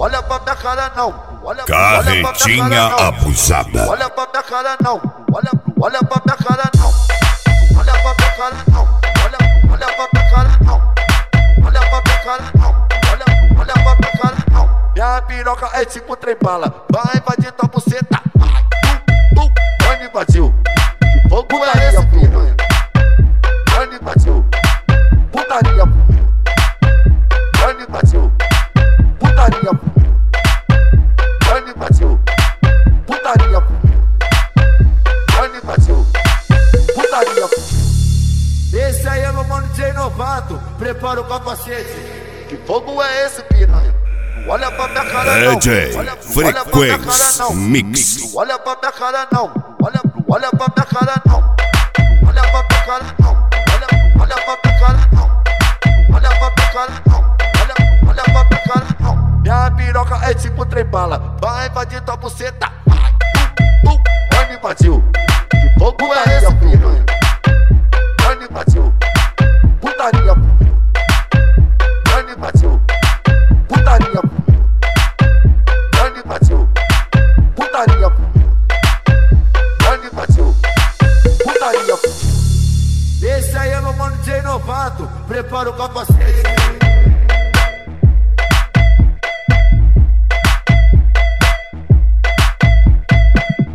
olha pra minha cara não. Olha Carretinha abusada. Olha pra minha cara não. Olha pra minha cara não. Olha pra minha cara não. Olha pra minha cara não. Olha pra minha cara não. Olha pra minha cara não. Minha piroca é tipo trem bala. Vai invadir tua buceta. Vai me invadiu. Que fogo é esse, piranha? Vai me invadiu. Putaria. Vai me invadiu. Putaria. Vai me invadiu. Putaria. Vai me invadiu. Putaria. Esse aí é meu mano DJ Novato. Prepara o capacete. Que fogo é esse, piranha? Olha pra minha cara não. DJ Frequência Mix. Olha pra minha cara não. Olha pra minha cara não. Olha pra minha cara não. Olha pra minha cara não. Olha pra minha cara não. Olha pra minha cara não. Minha piroca é tipo trem bala. Vai invadir tua buceta. Vai me invadiu. Que fogo é esse, piranha? Vai me invadiu. Putaria. Vai me invadiu. Putaria. Vai me invadiu. Putaria. Vai me invadiu. Putaria. Esse aí é meu mano DJ Novato. Prepara o capacete.